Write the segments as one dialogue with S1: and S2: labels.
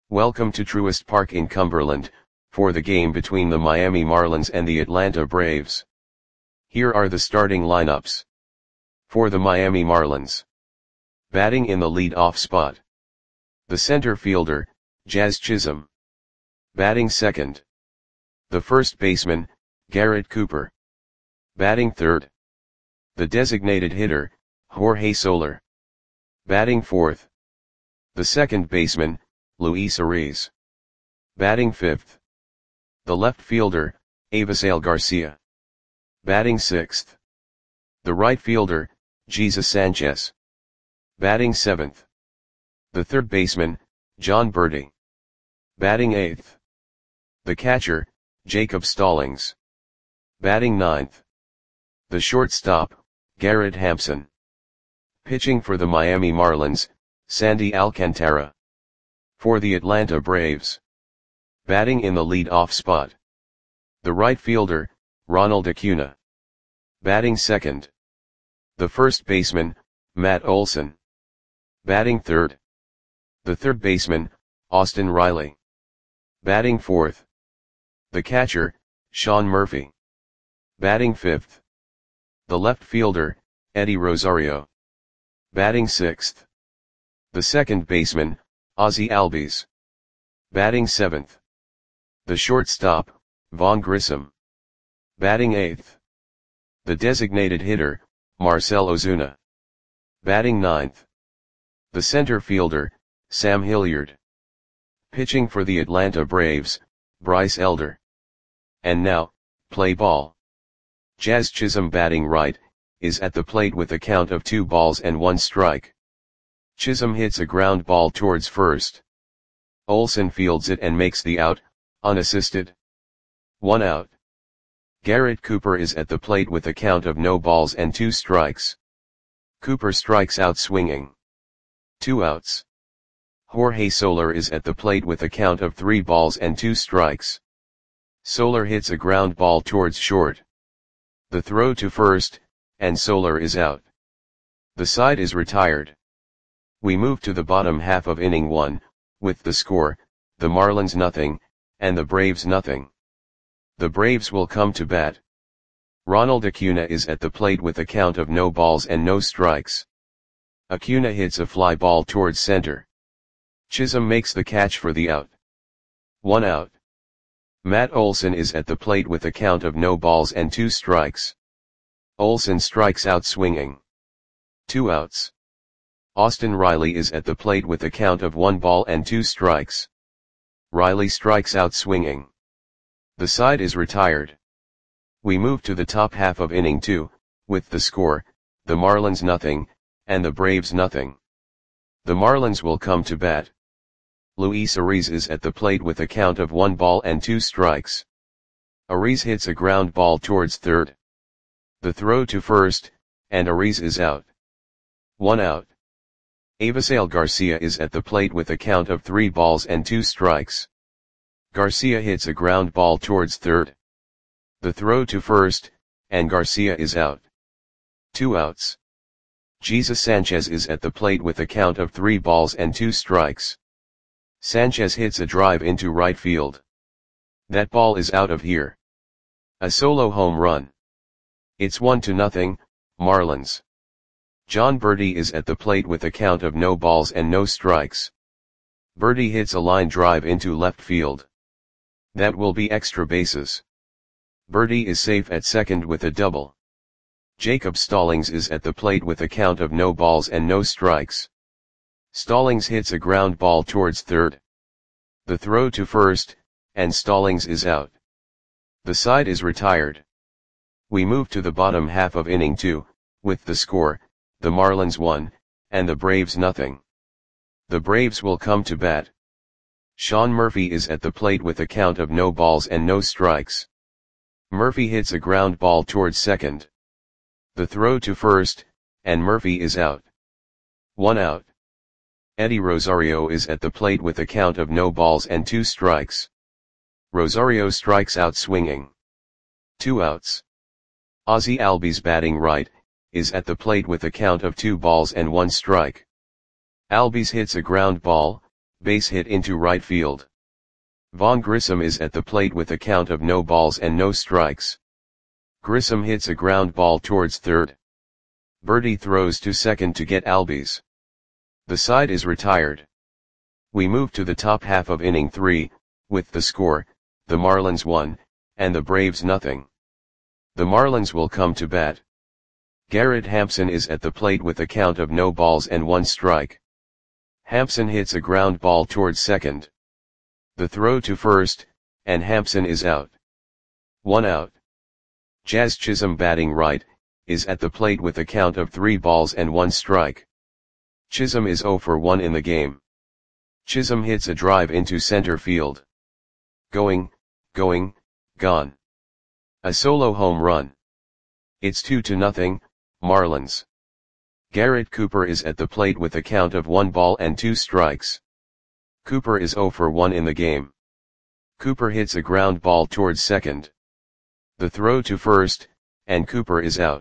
S1: Welcome to Truist Park in Cumberland, for the game between the Miami Marlins and the Atlanta Braves. Here are the starting lineups. For the Miami Marlins. Batting in the lead-off spot. The center fielder, Jazz Chisholm. Batting second. The first baseman, Garrett Cooper. Batting third. The designated hitter, Jorge Soler. Batting fourth. The second baseman, Luis Arraez. Batting fifth. The left fielder, Avisail Garcia. Batting sixth. The right fielder, Jesus Sanchez. Batting seventh. The third baseman, Jon Berti. Batting eighth. The catcher, Jacob Stallings. Batting ninth. The shortstop, Garrett Hampson. Pitching for the Miami Marlins, Sandy Alcantara. For the Atlanta Braves. Batting in the lead-off spot. The right fielder, Ronald Acuna. Batting second. The first baseman, Matt Olson. Batting third. The third baseman, Austin Riley. Batting fourth. The catcher, Sean Murphy. Batting fifth. The left fielder, Eddie Rosario. Batting sixth. The second baseman, Ozzie Albies. Batting seventh. The shortstop, Vaughn Grissom. Batting eighth. The designated hitter, Marcell Ozuna. Batting ninth. The center fielder, Sam Hilliard. Pitching for the Atlanta Braves, Bryce Elder. And now, play ball. Jazz Chisholm batting right, is at the plate with a count of 2-1 strike. Chisholm hits a ground ball towards first. Olson fields it and makes the out, unassisted. 1 out. Garrett Cooper is at the plate with a count of 0-2 strikes. Cooper strikes out swinging. 2 outs. Jorge Soler is at the plate with a count of 3-2 strikes. Soler hits a ground ball towards short. The throw to first, and Soler is out. The side is retired. We move to the bottom half of inning 1, with the score, the Marlins 0, and the Braves 0. The Braves will come to bat. Ronald Acuna is at the plate with a count of 0 strikes. Acuna hits a fly ball towards center. Chisholm makes the catch for the out. 1 out. Matt Olson is at the plate with a count of 0-2 strikes. Olson strikes out swinging. 2 outs. Austin Riley is at the plate with a count of 1-2 strikes. Riley strikes out swinging. The side is retired. We move to the top half of inning 2, with the score, the Marlins 0, and the Braves 0. The Marlins will come to bat. Luis Arraez is at the plate with a count of 1-2 strikes. Arraez hits a ground ball towards third. The throw to first, and Arraez is out. 1 out. Avisail Garcia is at the plate with a count of 3-2 strikes. Garcia hits a ground ball towards third. The throw to first, and Garcia is out. 2 outs. Jesus Sanchez is at the plate with a count of 3-2 strikes. Sanchez hits a drive into right field. That ball is out of here. A solo home run. It's 1-0, Marlins. Jon Berti is at the plate with a count of 0 strikes. Berti hits a line drive into left field. That will be extra bases. Berti is safe at second with a double. Jacob Stallings is at the plate with a count of 0 strikes. Stallings hits a ground ball towards third. The throw to first, and Stallings is out. The side is retired. We move to the bottom half of inning 2, with the score, the Marlins 1, and the Braves 0. The Braves will come to bat. Sean Murphy is at the plate with a count of 0 strikes. Murphy hits a ground ball towards second. The throw to first, and Murphy is out. 1 out. Eddie Rosario is at the plate with a count of 0 strikes. Rosario strikes out swinging. 2 outs. Ozzie Albies batting right, is at the plate with a count of 2-1 strike. Albies hits a ground ball, Base hit into right field. Vaughn Grissom is at the plate with a count of no balls and no strikes. Grissom hits a ground ball towards third. Berti throws to second to get Albies. The side is retired. We move to the top half of inning 3, with the score, the Marlins 1, and the Braves nothing. The Marlins will come to bat. Garrett Hampson is at the plate with a count of no balls and 1 strike. Hampson hits a ground ball towards second. The throw to first, and Hampson is out. 1 out. Jazz Chisholm, batting right, is at the plate with a count of 3 balls and 1 strike. Chisholm is 0 for 1 in the game. Chisholm hits a drive into center field. Going, gone. A solo home run. It's 2-0, Marlins. Garrett Cooper is at the plate with a count of 1 ball and 2 strikes. Cooper is 0 for 1 in the game. Cooper hits a ground ball towards second. The throw to first, and Cooper is out.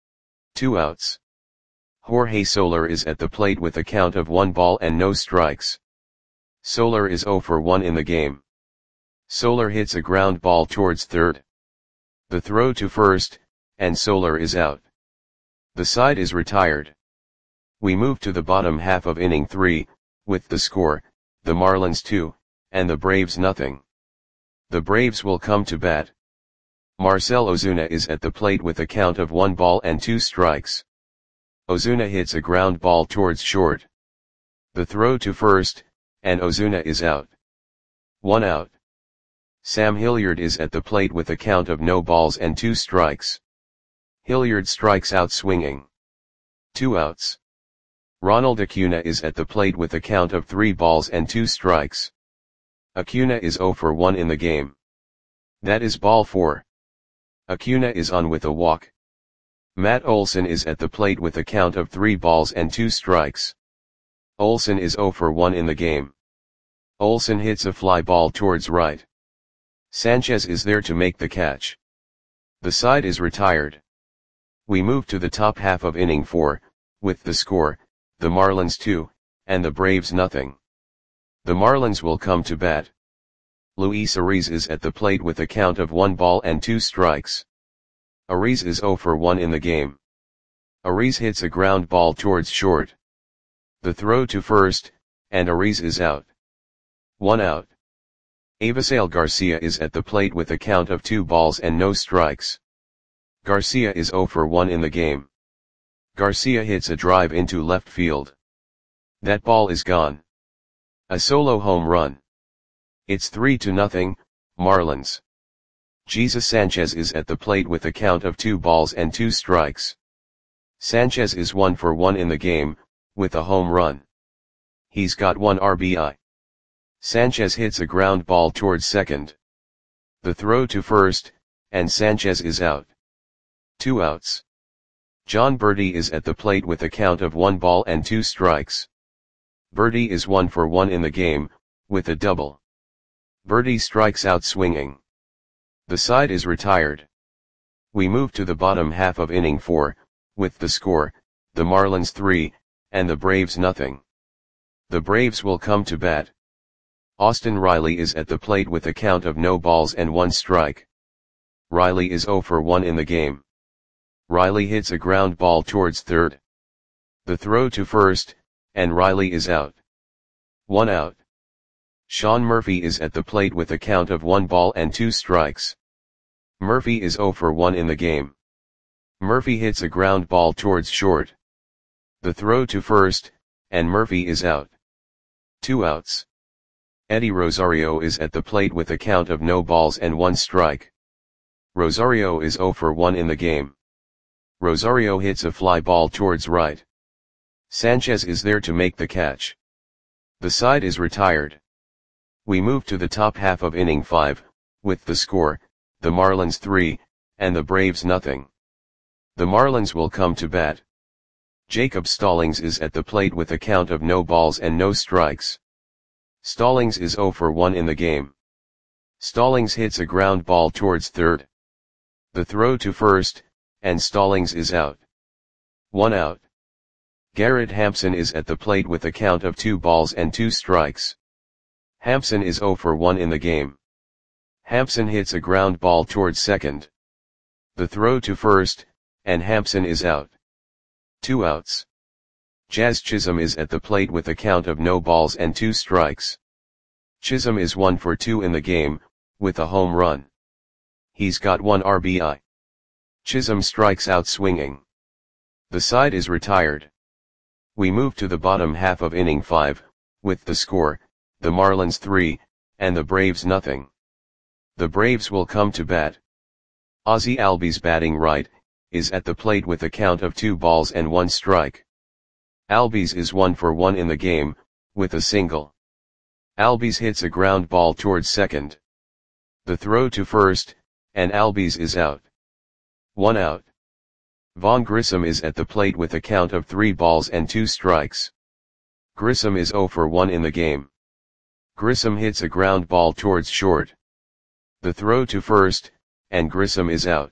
S1: 2 outs. Jorge Soler is at the plate with a count of 1 ball and no strikes. Soler is 0 for 1 in the game. Soler hits a ground ball towards third. The throw to first, and Soler is out. The side is retired. We move to the bottom half of inning 3, with the score, the Marlins 2, and the Braves nothing. The Braves will come to bat. Marcell Ozuna is at the plate with a count of 1 ball and 2 strikes. Ozuna hits a ground ball towards short. The throw to first, and Ozuna is out. 1 out. Sam Hilliard is at the plate with a count of no balls and 2 strikes. Hilliard strikes out swinging. 2 outs. Ronald Acuna is at the plate with a count of 3 balls and 2 strikes. Acuna is 0 for 1 in the game. That is ball 4. Acuna is on with a walk. Matt Olson is at the plate with a count of 3 balls and 2 strikes. Olson is 0 for 1 in the game. Olson hits a fly ball towards right. Sanchez is there to make the catch. The side is retired. We move to the top half of inning 4, with the score, the Marlins 2, and the Braves nothing. The Marlins will come to bat. Luis Ariz is at the plate with a count of 1 ball and 2 strikes. Ariz is 0 for 1 in the game. Ariz hits a ground ball towards short. The throw to first, and Ariz is out. 1 out. Avisail Garcia is at the plate with a count of 2 balls and no strikes. Garcia is 0 for 1 in the game. Garcia hits a drive into left field. That ball is gone. A solo home run. It's 3-0, Marlins. Jesus Sanchez is at the plate with a count of 2 balls and 2 strikes. Sanchez is 1 for 1 in the game, with a home run. He's got 1 RBI. Sanchez hits a ground ball towards second. The throw to first, and Sanchez is out. 2 outs. Jon Berti is at the plate with a count of 1 ball and 2 strikes. Berti is 1 for 1 in the game, with a double. Berti strikes out swinging. The side is retired. We move to the bottom half of inning 4, with the score, the Marlins 3, and the Braves nothing. The Braves will come to bat. Austin Riley is at the plate with a count of no balls and 1 strike. Riley is 0 for 1 in the game. Riley hits a ground ball towards third. The throw to first, and Riley is out. 1 out. Sean Murphy is at the plate with a count of 1 ball and 2 strikes. Murphy is 0 for 1 in the game. Murphy hits a ground ball towards short. The throw to first, and Murphy is out. 2 outs. Eddie Rosario is at the plate with a count of no balls and 1 strike. Rosario is 0 for 1 in the game. Rosario hits a fly ball towards right. Sanchez is there to make the catch. The side is retired. We move to the top half of inning 5, with the score, the Marlins 3, and the Braves nothing. The Marlins will come to bat. Jacob Stallings is at the plate with a count of no balls and no strikes. Stallings is 0 for 1 in the game. Stallings hits a ground ball towards third. The throw to first, and Stallings is out. 1 out. Garrett Hampson is at the plate with a count of 2 balls and 2 strikes. Hampson is 0 for 1 in the game. Hampson hits a ground ball towards second. The throw to first, and Hampson is out. 2 outs. Jazz Chisholm is at the plate with a count of no balls and 2 strikes. Chisholm is 1 for 2 in the game, with a home run. He's got 1 RBI. Chisholm strikes out swinging. The side is retired. We move to the bottom half of inning 5, with the score, the Marlins 3, and the Braves nothing. The Braves will come to bat. Ozzie Albies batting right, is at the plate with a count of 2 balls and 1 strike. Albies is 1 for 1 in the game, with a single. Albies hits a ground ball towards second. The throw to first, and Albies is out. 1 out. Vaughn Grissom is at the plate with a count of 3 balls and 2 strikes. Grissom is 0 for 1 in the game. Grissom hits a ground ball towards short. The throw to first, and Grissom is out.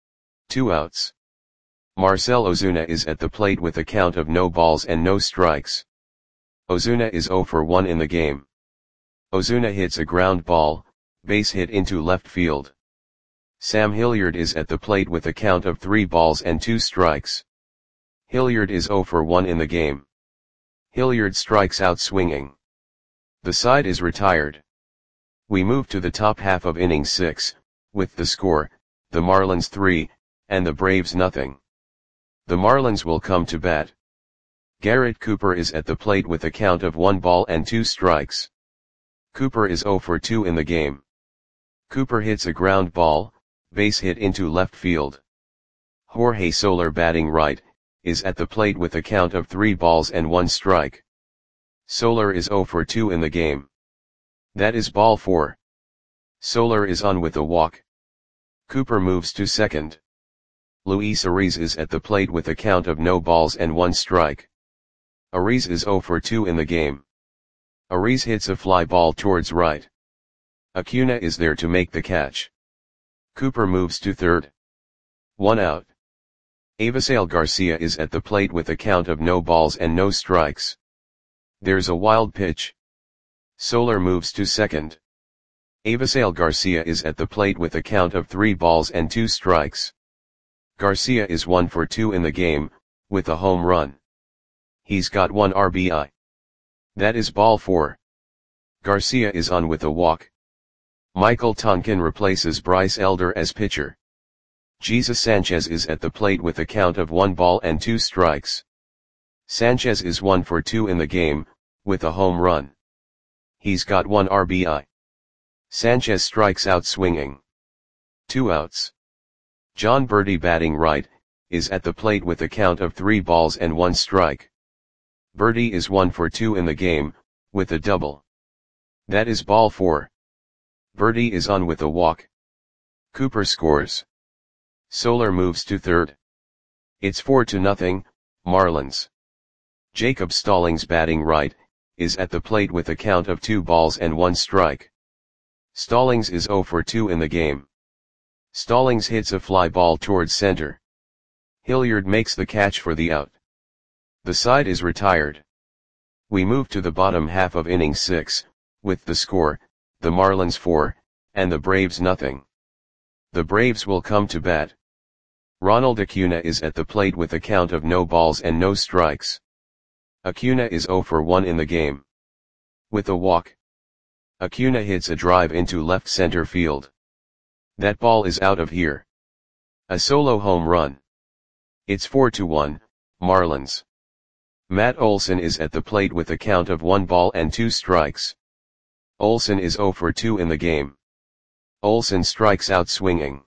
S1: 2 outs. Marcell Ozuna is at the plate with a count of no balls and no strikes. Ozuna is 0 for 1 in the game. Ozuna hits a ground ball, base hit into left field. Sam Hilliard is at the plate with a count of 3 balls and 2 strikes. Hilliard is 0 for 1 in the game. Hilliard strikes out swinging. The side is retired. We move to the top half of inning 6, with the score, the Marlins 3, and the Braves nothing. The Marlins will come to bat. Garrett Cooper is at the plate with a count of 1 ball and 2 strikes. Cooper is 0 for 2 in the game. Cooper hits a ground ball, base hit into left field. Jorge Soler batting right, is at the plate with a count of 3 balls and 1 strike. Soler is 0 for 2 in the game. That is ball 4. Soler is on with a walk. Cooper moves to second. Luis Ariz is at the plate with a count of no balls and 1 strike. Ariz is 0 for 2 in the game. Ariz hits a fly ball towards right. Acuna is there to make the catch. Cooper moves to third. 1 out. Avisail Garcia is at the plate with a count of no balls and no strikes. There's a wild pitch. Soler moves to second. Avisail Garcia is at the plate with a count of 3 balls and 2 strikes. Garcia is 1 for 2 in the game, with a home run. He's got 1 RBI. That is ball 4. Garcia is on with a walk. Michael Tonkin replaces Bryce Elder as pitcher. Jesus Sanchez is at the plate with a count of 1 ball and 2 strikes. Sanchez is 1 for 2 in the game, with a home run. He's got 1 RBI. Sanchez strikes out swinging. 2 outs. John Berti batting right, is at the plate with a count of 3 balls and 1 strike. Berti is 1 for 2 in the game, with a double. That is ball 4. Berti is on with a walk. Cooper scores. Soler moves to third. It's 4-0, Marlins. Jacob Stallings batting right, is at the plate with a count of 2 balls and 1 strike. Stallings is 0 for 2 in the game. Stallings hits a fly ball towards center. Hilliard makes the catch for the out. The side is retired. We move to the bottom half of inning 6, with the score, the Marlins 4, and the Braves nothing. The Braves will come to bat. Ronald Acuna is at the plate with a count of no balls and no strikes. Acuna is 0 for 1 in the game. With a walk. Acuna hits a drive into left center field. That ball is out of here. A solo home run. It's 4-1, Marlins. Matt Olson is at the plate with a count of 1 ball and 2 strikes. Olson is 0 for 2 in the game. Olson strikes out swinging.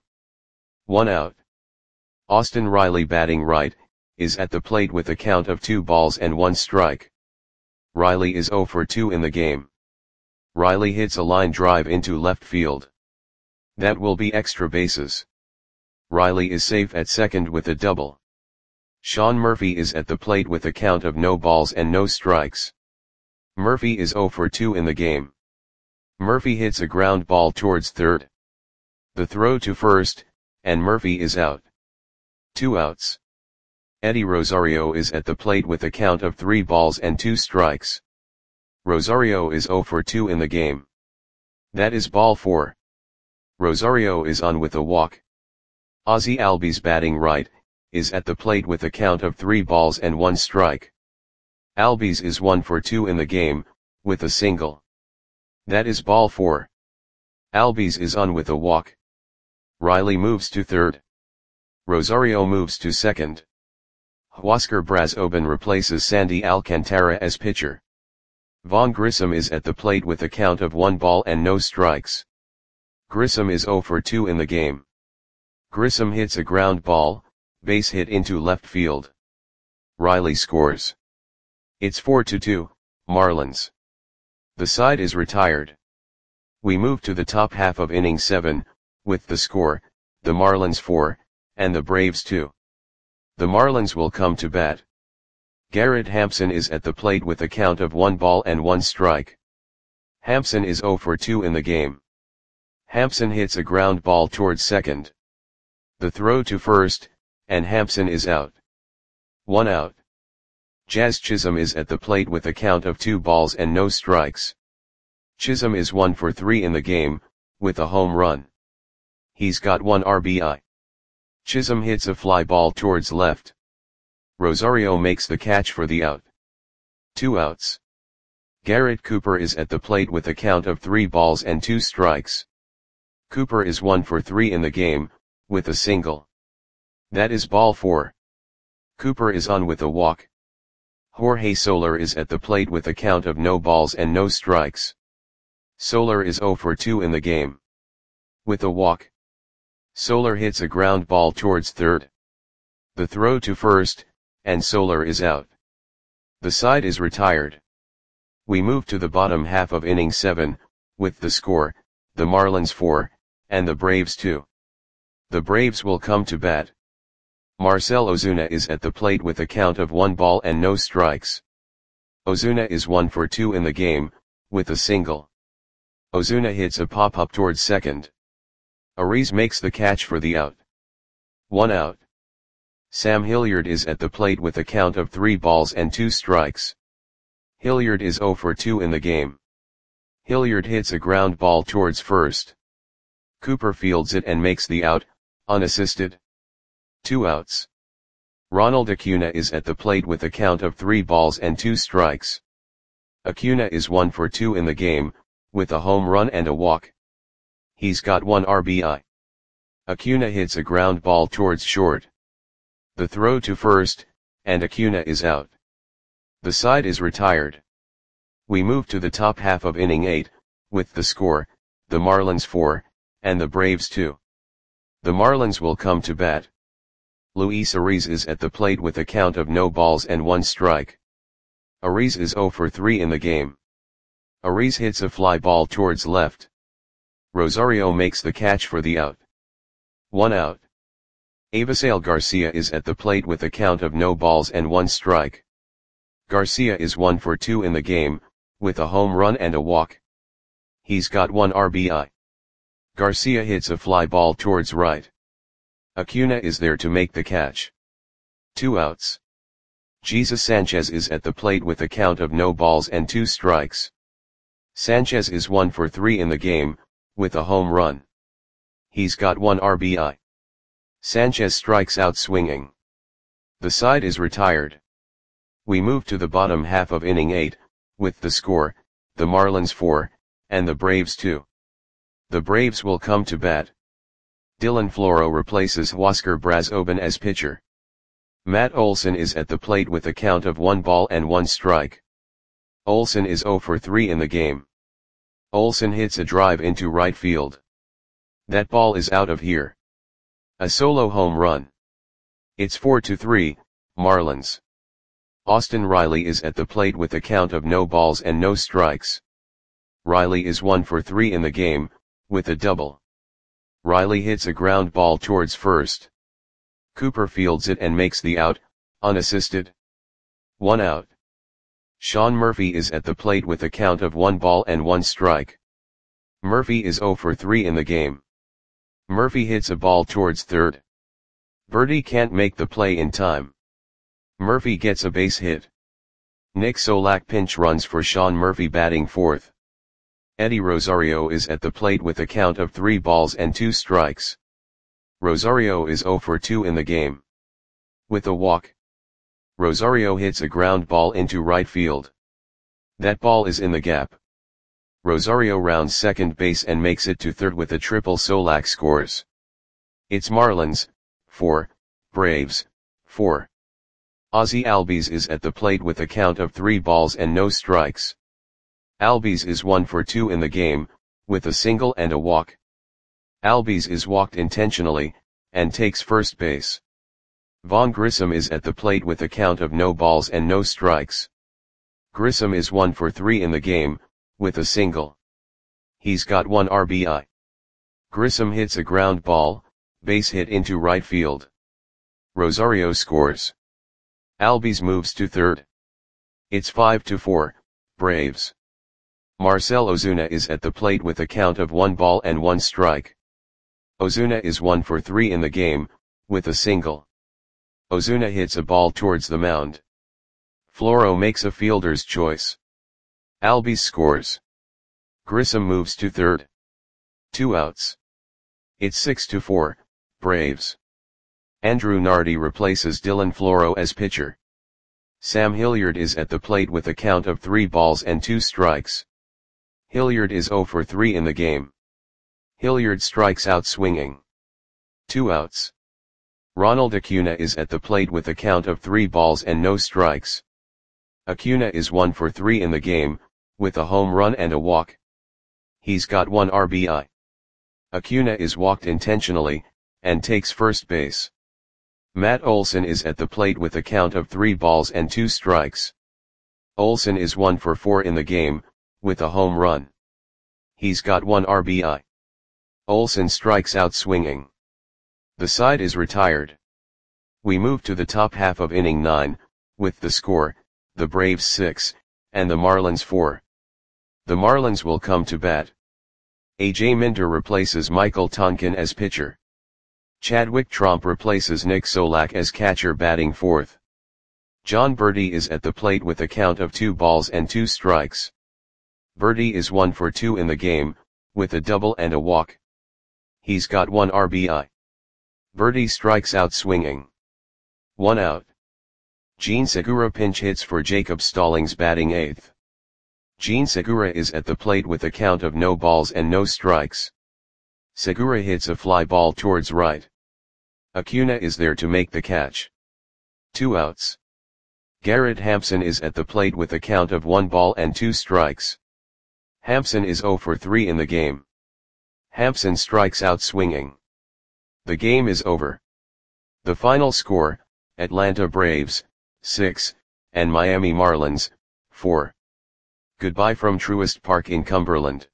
S1: 1 out. Austin Riley batting right, is at the plate with a count of 2 balls and 1 strike. Riley is 0 for 2 in the game. Riley hits a line drive into left field. That will be extra bases. Riley is safe at second with a double. Sean Murphy is at the plate with a count of no balls and no strikes. Murphy is 0 for 2 in the game. Murphy hits a ground ball towards third. The throw to first, and Murphy is out. 2 outs. Eddie Rosario is at the plate with a count of 3 balls and 2 strikes. Rosario is 0 for 2 in the game. That is ball 4. Rosario is on with a walk. Ozzy Albies batting right, is at the plate with a count of 3 balls and 1 strike. Albies is 1 for 2 in the game, with a single. That is ball 4. Albies is on with a walk. Riley moves to third. Rosario moves to second. Huáscar Brazoban replaces Sandy Alcantara as pitcher. Vaughn Grissom is at the plate with a count of 1 ball and no strikes. Grissom is 0 for 2 in the game. Grissom hits a ground ball, base hit into left field. Riley scores. It's 4-2, Marlins. The side is retired. We move to the top half of inning 7, with the score, the Marlins 4, and the Braves 2. The Marlins will come to bat. Garrett Hampson is at the plate with a count of 1 ball and 1 strike. Hampson is 0 for 2 in the game. Hampson hits a ground ball towards second. The throw to first, and Hampson is out. 1 out. Jazz Chisholm is at the plate with a count of 2 balls and no strikes. Chisholm is 1 for 3 in the game, with a home run. He's got 1 RBI. Chisholm hits a fly ball towards left. Rosario makes the catch for the out. 2 outs. Garrett Cooper is at the plate with a count of 3 balls and 2 strikes. Cooper is 1 for 3 in the game, with a single. That is ball 4. Cooper is on with a walk. Jorge Soler is at the plate with a count of no balls and no strikes. Soler is 0 for 2 in the game. With a walk. Soler hits a ground ball towards third. The throw to first, and Soler is out. The side is retired. We move to the bottom half of inning 7, with the score, the Marlins 4, and the Braves 2. The Braves will come to bat. Marcell Ozuna is at the plate with a count of 1 ball and no strikes. Ozuna is 1 for 2 in the game, with a single. Ozuna hits a pop-up towards second. Ariz makes the catch for the out. 1 out. Sam Hilliard is at the plate with a count of 3 balls and 2 strikes. Hilliard is 0 for 2 in the game. Hilliard hits a ground ball towards first. Cooper fields it and makes the out, unassisted. 2 outs. Ronald Acuna is at the plate with a count of 3 balls and 2 strikes. Acuna is 1 for 2 in the game, with a home run and a walk. He's got 1 RBI. Acuna hits a ground ball towards short. The throw to first, and Acuna is out. The side is retired. We move to the top half of inning 8, with the score, the Marlins 4, and the Braves 2. The Marlins will come to bat. Luis Ariz is at the plate with a count of no balls and 1 strike. Ariz is 0 for 3 in the game. Ariz hits a fly ball towards left. Rosario makes the catch for the out. 1 out. Avisail Garcia is at the plate with a count of no balls and 1 strike. Garcia is 1 for 2 in the game, with a home run and a walk. He's got 1 RBI. Garcia hits a fly ball towards right. Acuna is there to make the catch. 2 outs. Jesus Sanchez is at the plate with a count of no balls and 2 strikes. Sanchez is 1 for 3 in the game, with a home run. He's got 1 RBI. Sanchez strikes out swinging. The side is retired. We move to the bottom half of inning 8, with the score, the Marlins 4, and the Braves 2. The Braves will come to bat. Dylan Floro replaces Huáscar Brazoban as pitcher. Matt Olson is at the plate with a count of 1 ball and 1 strike. Olson is 0 for 3 in the game. Olson hits a drive into right field. That ball is out of here. A solo home run. It's 4-3, Marlins. Austin Riley is at the plate with a count of no balls and no strikes. Riley is 1 for 3 in the game, with a double. Riley hits a ground ball towards first. Cooper fields it and makes the out, unassisted. 1 out. Sean Murphy is at the plate with a count of 1 ball and 1 strike. Murphy is 0 for 3 in the game. Murphy hits a ball towards third. Birdie can't make the play in time. Murphy gets a base hit. Nick Solak pinch runs for Sean Murphy batting fourth. Eddie Rosario is at the plate with a count of 3 balls and 2 strikes. Rosario is 0 for 2 in the game. With a walk, Rosario hits a ground ball into right field. That ball is in the gap. Rosario rounds second base and makes it to third with a triple. Solak scores. It's Marlins, 4, Braves, 4. Ozzie Albies is at the plate with a count of 3 balls and no strikes. Albies is 1 for 2 in the game, with a single and a walk. Albies is walked intentionally, and takes first base. Vaughn Grissom is at the plate with a count of no balls and no strikes. Grissom is 1 for 3 in the game, with a single. He's got 1 RBI. Grissom hits a ground ball, base hit into right field. Rosario scores. Albies moves to third. It's 5-4, Braves. Marcell Ozuna is at the plate with a count of 1 ball and 1 strike. Ozuna is 1 for 3 in the game, with a single. Ozuna hits a ball towards the mound. Floro makes a fielder's choice. Albies scores. Grissom moves to third. 2 outs. It's 6-4, Braves. Andrew Nardi replaces Dylan Floro as pitcher. Sam Hilliard is at the plate with a count of 3 balls and 2 strikes. Hilliard is 0 for 3 in the game. Hilliard strikes out swinging. 2 outs. Ronald Acuna is at the plate with a count of 3 balls and no strikes. Acuna is 1 for 3 in the game, with a home run and a walk. He's got 1 RBI. Acuna is walked intentionally, and takes first base. Matt Olson is at the plate with a count of 3 balls and 2 strikes. Olson is 1 for 4 in the game, with a home run. He's got 1 RBI. Olson strikes out swinging. The side is retired. We move to the top half of inning 9, with the score, the Braves 6, and the Marlins 4. The Marlins will come to bat. A.J. Minter replaces Michael Tonkin as pitcher. Chadwick Tromp replaces Nick Solak as catcher batting fourth. John Berti is at the plate with a count of 2 balls and 2 strikes. Berti is 1 for 2 in the game, with a double and a walk. He's got 1 RBI. Berti strikes out swinging. 1 out. Gene Segura pinch hits for Jacob Stallings batting eighth. Gene Segura is at the plate with a count of no balls and no strikes. Segura hits a fly ball towards right. Acuna is there to make the catch. 2 outs. Garrett Hampson is at the plate with a count of 1 ball and 2 strikes. Hampson is 0 for 3 in the game. Hampson strikes out swinging. The game is over. The final score, Atlanta Braves, 6, and Miami Marlins, 4. Goodbye from Truist Park in Cumberland.